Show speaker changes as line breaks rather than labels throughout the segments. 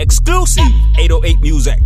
Exclusive 808 Music.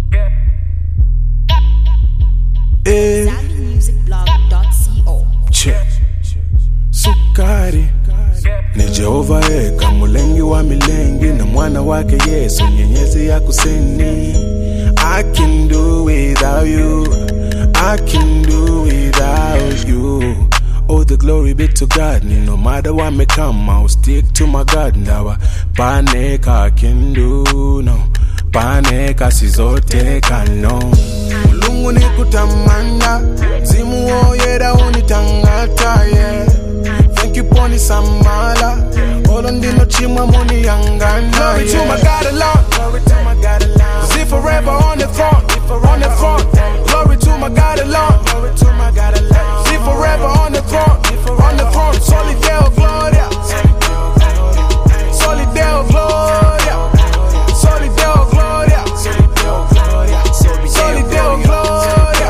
ZambianMusicBlog.co.
Check. Sukari ni Jehova eka mulengi wa milengi na mwana wake Yesu nyenyezi ya kusini. I can do without you, I can do without you. Oh, the glory be to God. No matter what may come, I'll stick to my God. Now, paneka I can do no, paneka sizoteka no. Mulungu ni kutamanda, zimu oyera unitangata yeah. Thank you poni samala, olo ndino chimwa moni yangana. Glory to my God alone, glory to my God alone. See forever on the throne, on the throne. Glory to my God alone, glory to my God alone. See forever on the throne, on the throne. Solideo gloria, solideo gloria, solideo gloria, solideo gloria.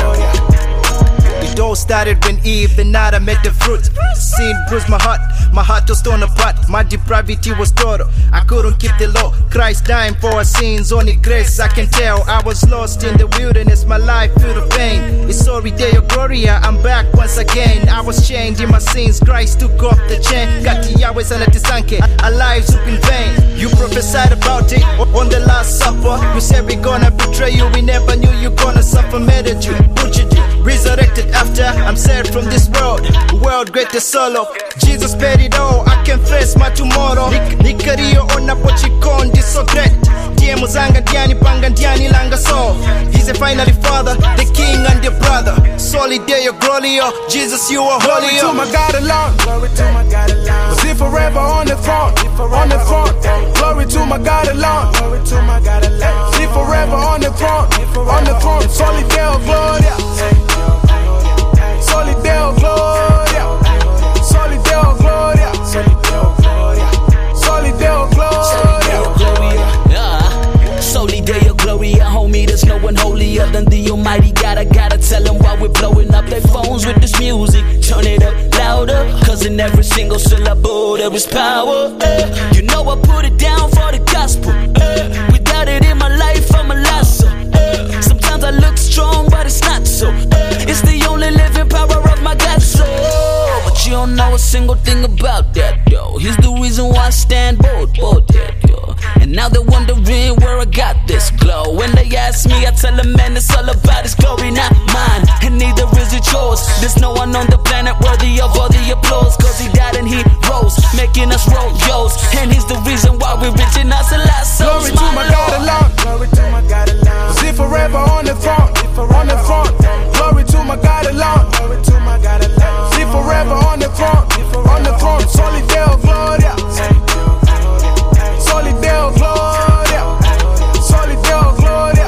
It all started when Eve, the night I met the fruit. Sin bruised my heart was torn apart. My depravity was total, I couldn't keep the law. Christ dying for our sins, only grace I can tell. I was lost in the wilderness, my life filled with pain. It's sorry day of Gloria, I'm back once again. I was chained in my sins, Christ took off the chain. Kati yawe sana tisanke, our lives up in vain. You prophesied about it on the last supper. You said we're gonna betray you, we never knew you gonna suffer. Murdered you, butchered you, resurrected after. I'm saved from this world, world greatest solo. Jesus paid it all, I can face my tomorrow. Nikario ona pochikondi so great. Die muzanga diani panga diani langa so. He's a finally father, the king and the brother. Solideo Glorio, Jesus you are holy.
Glory to my God alone, glory to my God alone. See forever on the throne, on the throne. Glory to my God alone, glory to my God alone. See forever on the throne, on the throne. Solideo Gloria, solideo Gloria, solideo Gloria, solideo Gloria, solideo Gloria.
Solideo Gloria, homie, there's no one holier than the Almighty God. I gotta tell them why we're blowing up their phones with this music. Turn it up louder, cause in every single syllable there is power. You know I put it down for the gospel. Without it in my life, I'm a loser. Sometimes I look strong, but it's not so. It's the only living power of my God's soul. But you don't know a single thing about that, though. He's the reason why I stand bold, yeah, yo. And now they're wondering where I got this glow. When they ask me, I tell them, man, it's all about His glory, not mine. And neither is it yours. There's no one on the planet worthy of all the applause. Cause He died and He rose, making us royals. And He's the reason why we're rich and us a lot.
Glory to my God alone, glory to my God alone. See forever on the throne, on the throne. Glory to my God alone, glory to my God alone. See forever on the throne, on the throne. Solideo Gloria, solideo Gloria, solideo Gloria,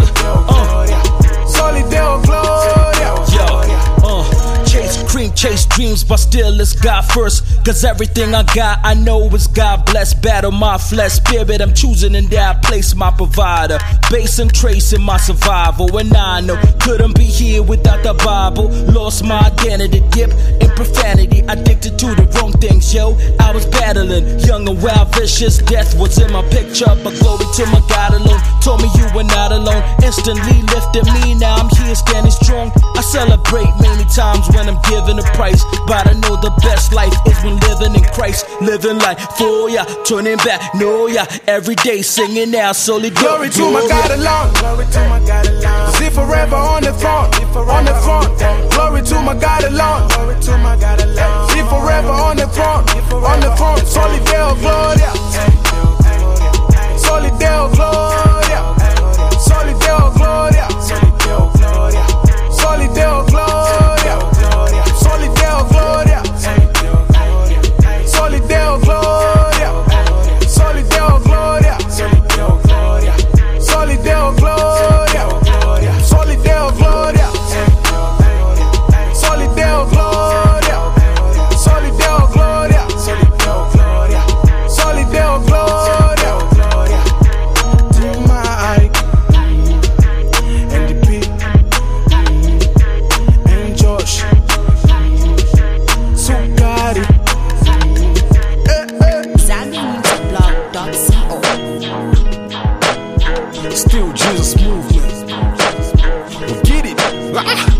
solideo Gloria.
Chase cream, chase dreams, but still it's God first. Cause everything I got, I know is God blessed. Battle my flesh, spirit, I'm choosing in that place, my provider. Base and trace in my survival. And I know, couldn't be here without the Bible. Lost my identity, dip in profanity. Addicted to the wrong things, yo. I was battling, young and wild, vicious. Death was in my picture, but glory to my God alone. Told me you were not alone. Instantly lifted me, now I'm here standing strong. I celebrate many times when I'm given a price, but I know the best life is when living in Christ. Living life for ya, turning back, no ya. Every day singing now, solely
glory to my God alone, glory to my God alone. See forever on the throne, on the throne. Glory to my God alone, glory to my God alone. See forever on the throne, on the throne. Solideo Gloria, solideo Gloria, solideo Gloria, solideo Gloria, solideo Gloria, solideo Gloria, solideo Gloria, solideo Gloria, solideo Gloria, solideo Gloria, solideo Gloria, solideo Gloria, solideo Gloria, solideo Gloria, solideo Gloria. Still Jesus movement. We'll get it.